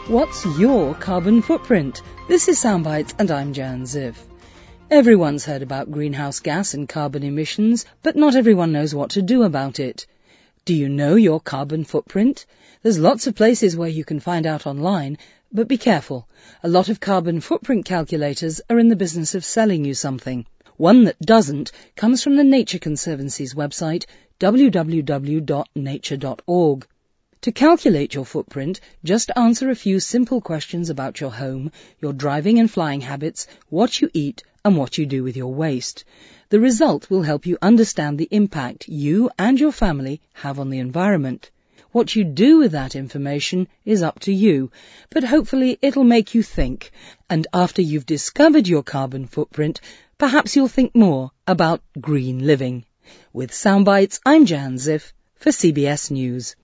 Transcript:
What's your carbon footprint? This is Soundbites and I'm Jan Ziv. Everyone's heard about greenhouse gas and carbon emissions, but not everyone knows what to do about it. Do you know your carbon footprint? There's lots of places where you can find out online, but be careful. A lot of carbon footprint calculators are in the business of selling you something. One that doesn't comes from the Nature Conservancy's website, www.nature.org. To calculate your footprint, just answer a few simple questions about your home, your driving and flying habits, what you eat, and what you do with your waste. The result will help you understand the impact you and your family have on the environment. What you do with that information is up to you, but hopefully it'll make you think. And after you've discovered your carbon footprint, perhaps you'll think more about green living. With Soundbites, I'm Jan Ziv for CBS News.